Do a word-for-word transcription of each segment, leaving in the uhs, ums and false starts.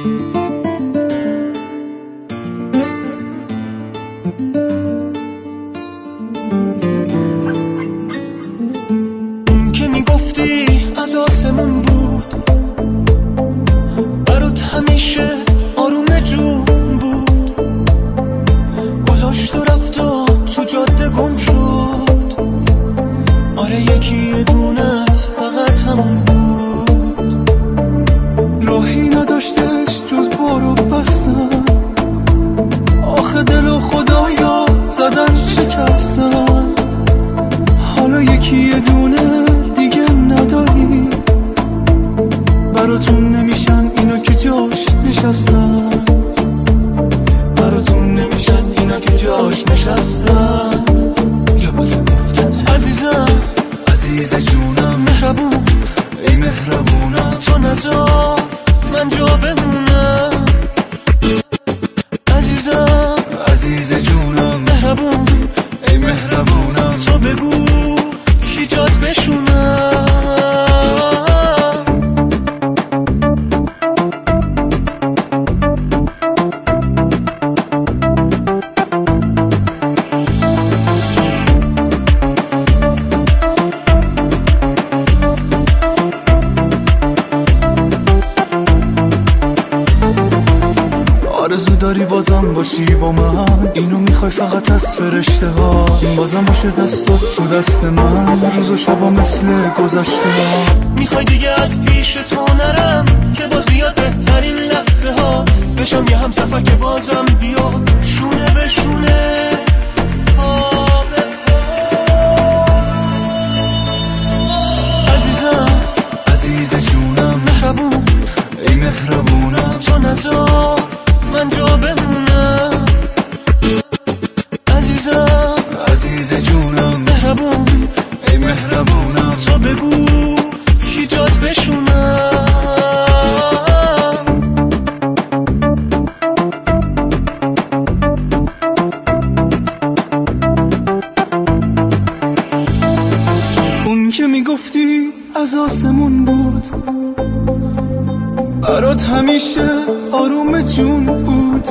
اون که میگفتی از آسمون بود، برات همیشه آروم جون بود، گذاشت و رفت و تو جاده گم شد. آره یکی یه دونت فقط همون بود. راهی نداشتش جز بارو بستن، آخه دل و خدایا زدن شکستن. حالا یکی یه دونه دیگه نداری، براتون نمیشن اینا که جاش نشستن، براتون نمیشن اینا که جاش نشستن. لباس گفتن عزیزم، عزیز جونم، مهربون، ای مهربونم، تو نذار من جا بمونم. عزیزم، عزیز جونم، مهربون، ای مهربونم، تو بگو کی جات بشونم. آرزو داری بازم باشی با من، اینو میخوای فقط از فرشته ها، بازم باشه دستات تو دست من، روز و شبا مثل گذشته ها. میخوای دیگه از پیش تو نرم که باز بیاد بهترین لحظه هات، بشم یه هم سفر که بازم بیاد شونه به شونه. عزیزم، عزیز جونم، مهربون، ای مهربونم، تو نذار من جا بمونم. عزیزم، عزیز جونم، مهربون، ای مهربونم، تو بگو کی جات بشونم. اون که میگفتی از آسمون بود، برات همیشه آروم جون بود،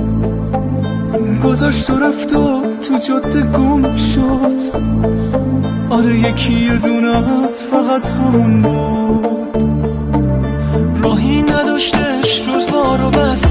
گذاشت و رفت و تو جاده گم شد. آره یکی یه دونت فقط همون بود. راهی نداشتش جز بارو بستن،